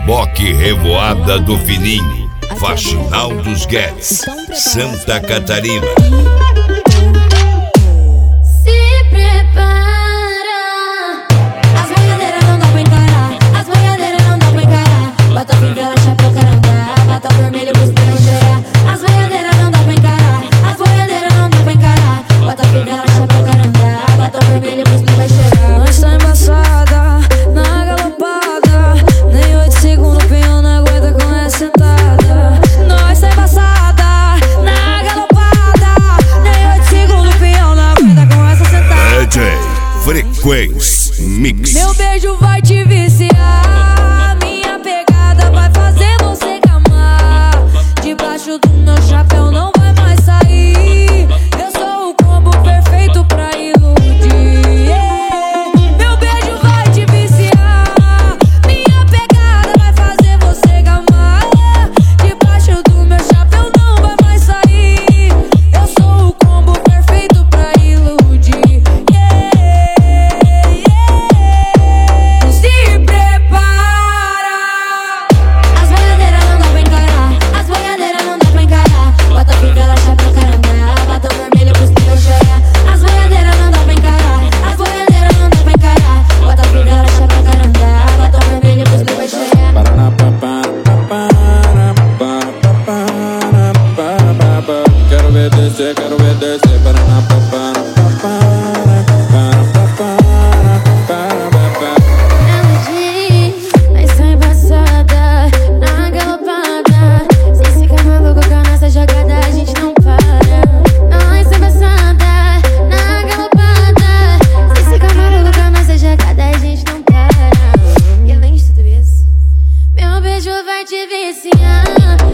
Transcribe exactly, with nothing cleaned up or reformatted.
Reboque Revoada do Fininho, Faxinal dos Guedes, Santa Catarina. Se prepara, as boiadeiras não dá pra encarar, as boiadeiras não dá pra encarar. Bota fivela, chapéu, carandá, bota vermelho, costela cheia. As boiadeiras não dá pra encarar, as boiadeiras não dá pra encarar. Bota fivela, chapéu, carandá, bota vermelho, costela cheia. Nós tá embaçada, na galopada, nem oito segundos o pinhão não aguenta com essa sentada. Nós tá embaçada, na galopada, nem oito segundos o pinhão não aguenta com essa sentada. D J Frequência Mix. Meu beijo vai te viciar, minha pegada vai fazer você gamar. Debaixo do meu chapéu não vai mais sair. Eu sou o combo perfeito pra iludir. Meu beijo vai te viciar, minha pegada vai fazer você gamar. Debaixo do meu chapéu não vai mais sair. Eu sou o combo perfeito pra iludir. Se prepara, As boiadeiras não dá pra encarar, as boiadeiras não dá pra encarar. Bota fivela, chapéu, carandá, bota vermelho, costela cheia. As boiadeiras não dá pra encarar, as boiadeiras não dá pra encarar. Bota fivela, chapéu, carandá, bota vermelho, costela cheia. Quero ver descer, quero ver descer. Ela diz, mas tá embaçada, na galopada. Se ficar maluco com a nossa jogada, a gente não para. Nós tá embaçada, na galopada. Se ficar maluco com a nossa jogada, a gente não para. E além de tudo isso, meu beijo vai te viciar.